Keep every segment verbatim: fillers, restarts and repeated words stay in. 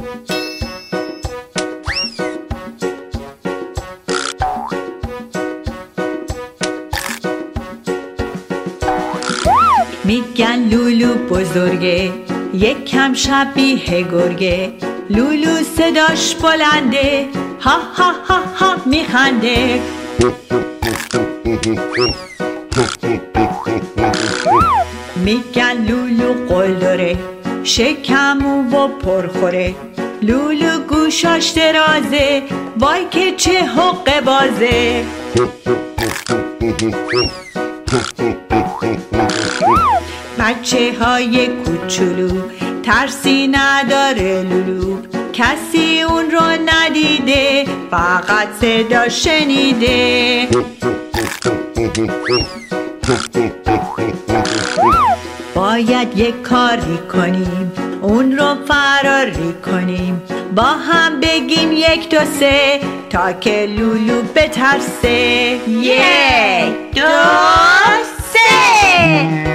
میگن لولو بزرگه، یک کم شبیه گرگه. لولو صداش بلنده، ها ها ها ها میخنده. میگن لولو قل داره، شکمو و پرخوره. لولو گوشاش درازه، وای که چه حقه بازه. بچه های کوچولو ترسی نداره لولو، کسی اون رو ندیده فقط صدا شنیده. باید یک کاری کنیم، اون رو فراری کنیم. با هم بگیم یک دو سه تا که لولو بترسه. یک دو سه.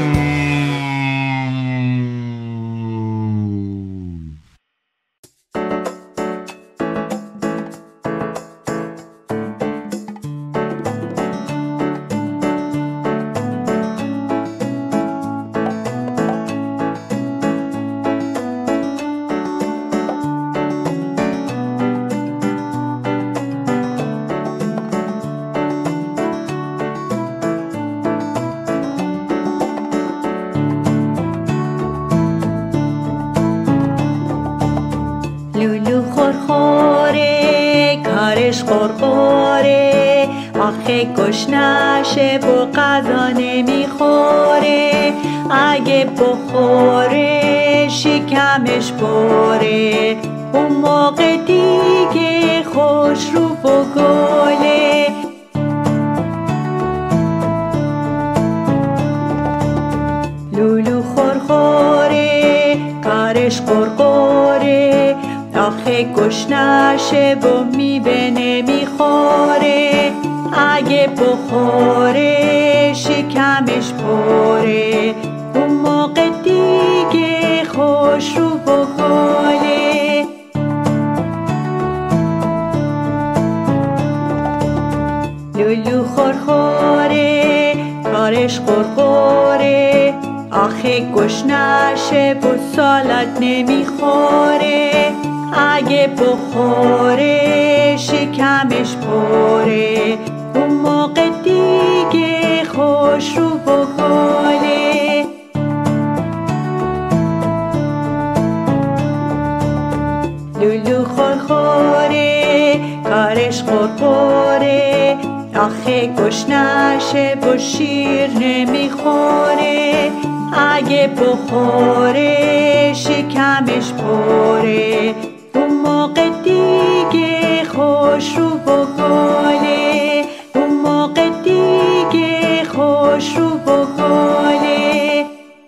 لولو خورخوره، کارش خورخوره. آخه گشنشه و غذا نمیخوره. اگه بخوره شکمش پره، اون موقع دیگه خوش رو و گله. لولو خورخوره، کارش خورخوره. آخه گشنشه و میوه نمیخوره. اگه بخوره شکمش پره، اون موقع دیگه خوش رو و گله. لولو خورخوره، کارش خورخوره. آخه گشنشه و سالاد نمیخوره. اگه بخوره شکمش پره، اون موقع دیگه خوش رو و گله. لولو خورخوره، کارش خورخوره. آخه گشنشه و شیر نمیخوره. اگه بخوره شکمش پره، اون موقع دیگه خوش رو و گله. اون موقع دیگه خوش رو و گله.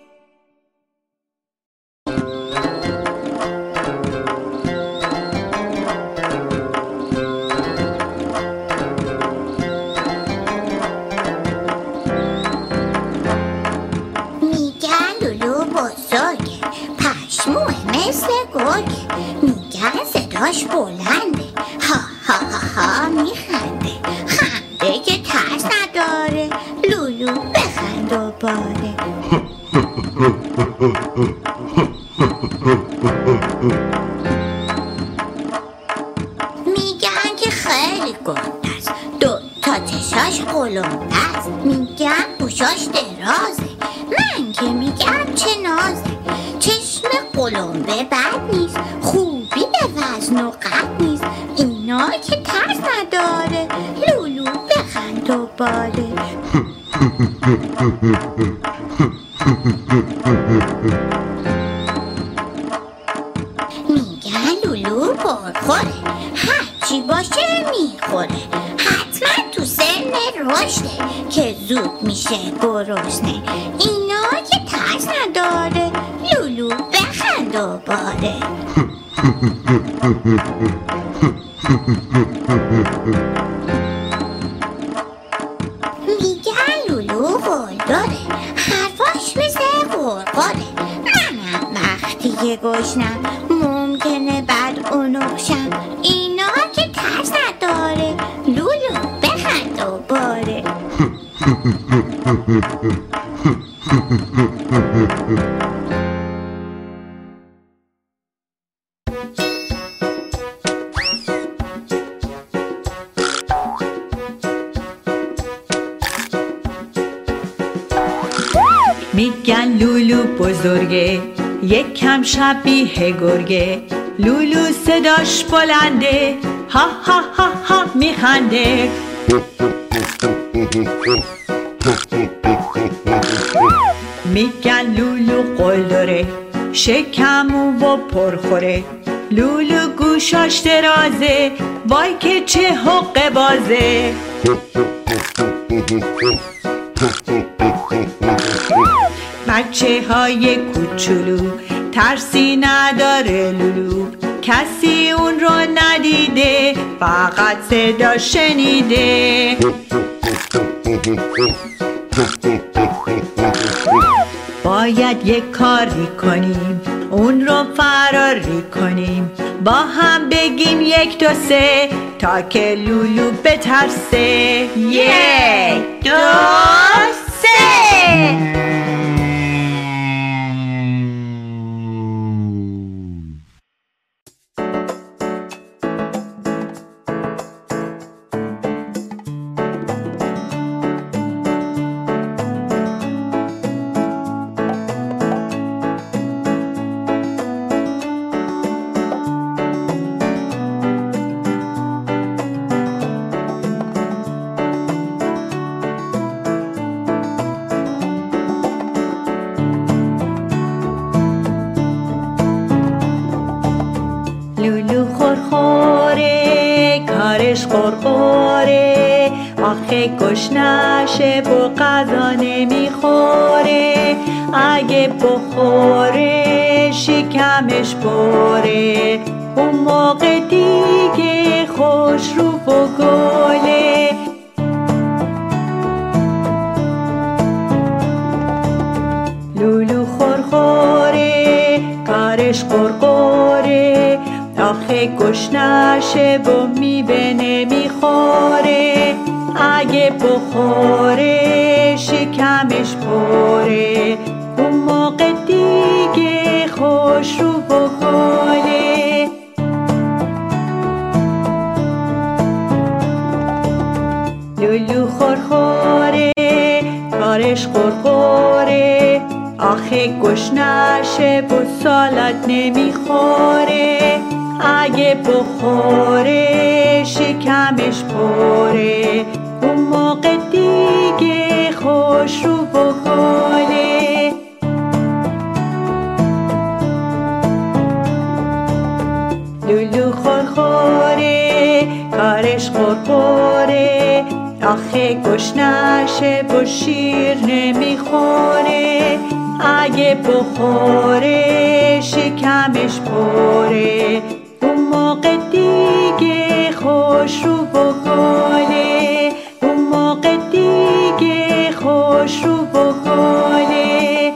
میگن لولو بزرگه، پشموه مثل گرگه. میگن صداش بلنده، ها ها ها ها میخنده. خنده که ترس نداره، لولو بخند دوباره. میگن که خیلی گنده است، دو تا چشاش قلمبه است. میگن گوشاش درازه، من که میگم چه نازه. چشم قلمبه بد نیست، خوبی به وزن و قد نیست. اینا که ترس نداره، لولو بخند دوباره. میگن لولو پرخوره، هرچی باشه میخوره. حتما تو سن رشده که زود میشه گرسنه. اینا که ترس نداره، لولو بخند دوباره. میگن لولو قول داره، حرفاش مثل قرقره. منم وقتی که گشنم ممکنه میکنه بعد اونوشم. اینا که ترس نداره، لولو بخند دوباره. میگن لولو بزرگه، یک کم شبیه گرگه. لولو صداش بلنده، ها ها ها ها میخنده. میگن لولو قل داره، شکمو و پرخوره. لولو گوشاش درازه، وای که چه حقه بازه. بچه های کوچولو ترسی نداره لولو، کسی اون رو ندیده فقط صدا شنیده. باید یک کاری کنیم، اون رو فراری کنیم. با هم بگیم یک دو سه تا که لولو بترسه. یک دو سه. لولو خورخوره، کارش خورخوره. آخه گشنشه و غذا نمیخوره. اگه بخوره شکمش پره، اون موقع دیگه خوش رو و گله. لولو خورخوره، کارش خورخوره. آخه گشنشه و میوه نمیخوره. اگه بخوره شکمش پره، اون موقع دیگه خوش رو و گله. لولو خورخوره، کارش خورخوره. آخه گشنشه و سالاد نمیخوره. اگه بخوره شکمش پره، اون موقع دیگه خوش رو و گله. لولو خورخوره، کارش خورخوره. آخه گشنشه و شیر نمیخوره. اگه بخوره شکمش پره، اون موقع دیگه خوش رو و گله. اون موقع دیگه خوش رو و گله.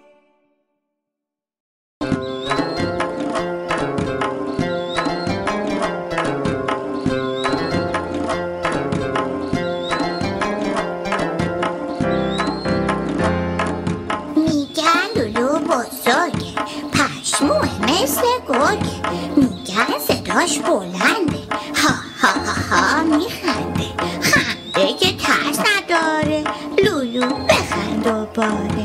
میگن صداش بلنده، ها ها ها ها میخنده. خنده که ترس نداره، لولو بخند دوباره.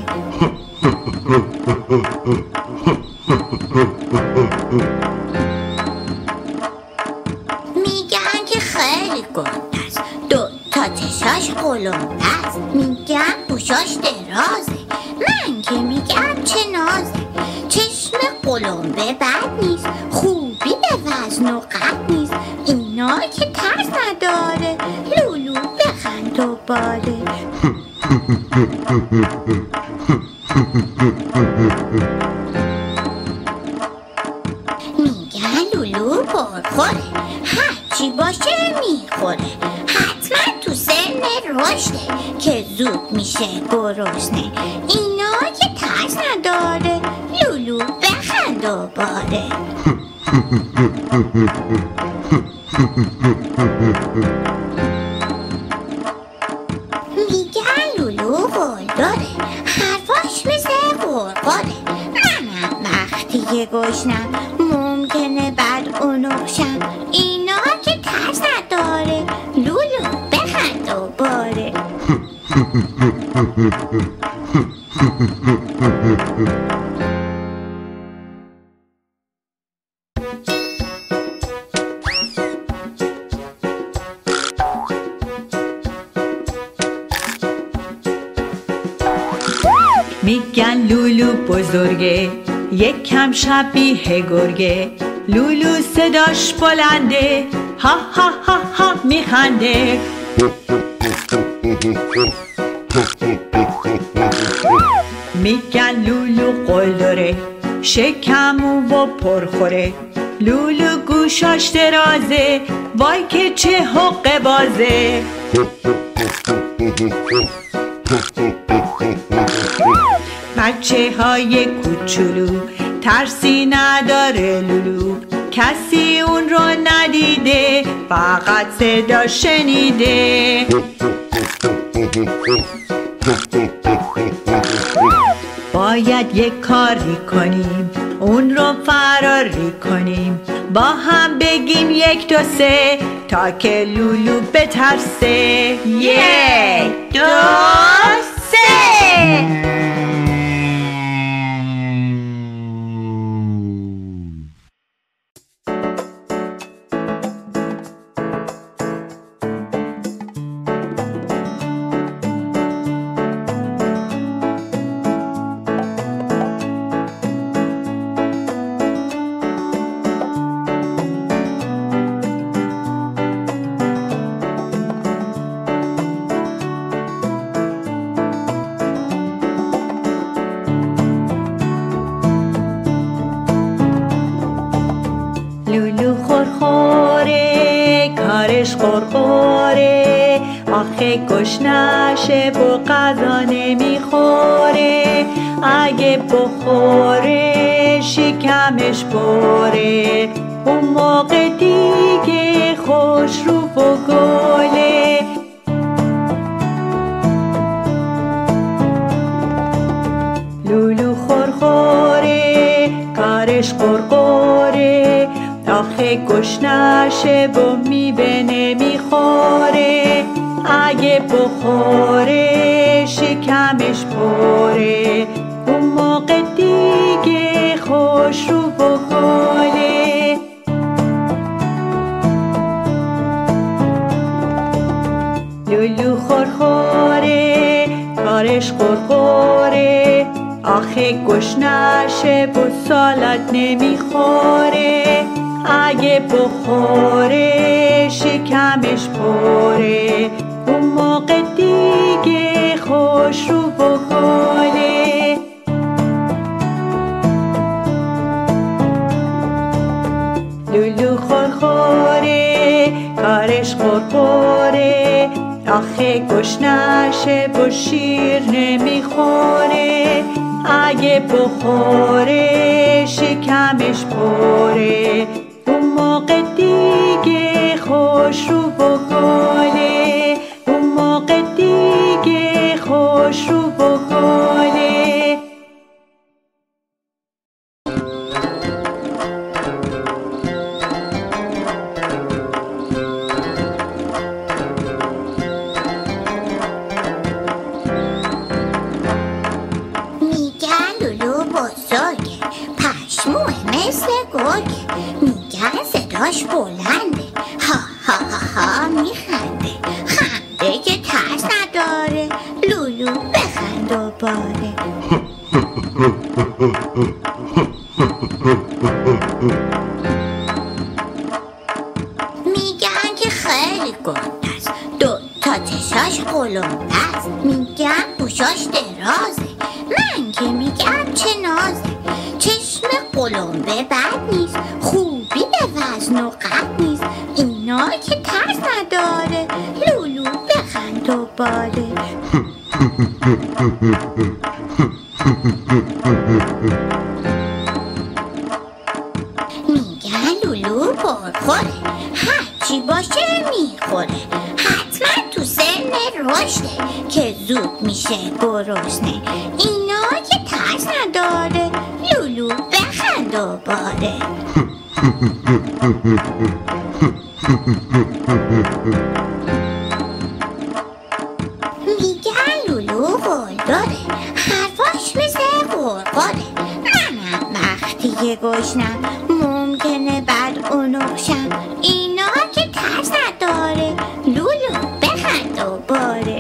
میگن که خیلی گنده است، دو تا چشاش قلمبه است. میگن گوشاش درازه، من که میگم چه نازه. چشم قلمبه بد نیست، خوبی به وزن و قد نیست. اینا که ترس نداره، لولو بخند دوباره. میگن لولو پرخوره، هرچی باشه میخوره. حتما تو سن رشده که زود میشه گرسنه. اینا که ترس نداره، لولو بخند دوباره. میگن لولو قلدره، حرفاش مثل قرقره. منم وقتی که گشنم ممکنه بعد اونوشم. اینا که ترس نداره، لولو بخند و باره. میگن لولو بزرگه، یک کم شبیه گرگه. لولو صداش بلنده، ها ها ها ها میخنده. میگن لولو قلدره، شکمو و پرخوره. لولو گوشاش درازه، وای که چه حقه بازه. بچه های کوچولو ترسی نداره لولو. کسی اون رو ندیده، فقط صدا شنیده. باید یک کاری کنیم، اون رو فراری کنیم. با هم بگیم یک دو سه، تا که لولو بترسه. یک دو سه. قرقره، آخه گشنشه و غذا نمیخوره. اگه بخوره شکمش پره، اون موقع دیگه خوش رو و گله. لولو خورخوره، کارش قرقره. آخه گشنشه و میوه نمیخوره. اگه بخوره شکمش پره، اون موقع دیگه خوش رو بخوله. لولو خورخوره، کارش قرقره. آخه گشنشه و سالاد نمیخوره. اگه بخوره شکمش پره، اون موقع دیگه خوش رو بخوله. لولو خورخوره، کارش قرقره. آخه گشنشه و شیر نمیخوره. اگه بخوره شکمش پره، اون موقع دیگه خوش رو بخوله. اون موقع دیگه خوش رو بخوله. میگن صداش بلنده، ها ها ها ها میخنده. خنده که ترس نداره، لولو بخند و باره. میگن که خیلی گنده است، دو تا چشاش قلمبه است. میگن گوشاش درازه، من که میگم چه نازه. چشم قلمبه بد نیست، خوبی به وزن و قد نیست. اینا که ترس نداره، لولو بخند و باره. میگن لولو پرخوره، هرچی باشه میخوره، حتما تو سن رشده که زود میشه گرسنه. اینا که ترس نداره، لولو بخند دوباره. میگن لولو قلدره، حرفاش مثل قرقره. منم وقتی که گشنم ممکنه بعد اونوشم. اینا که ترس نداره، لولو بخند دوباره.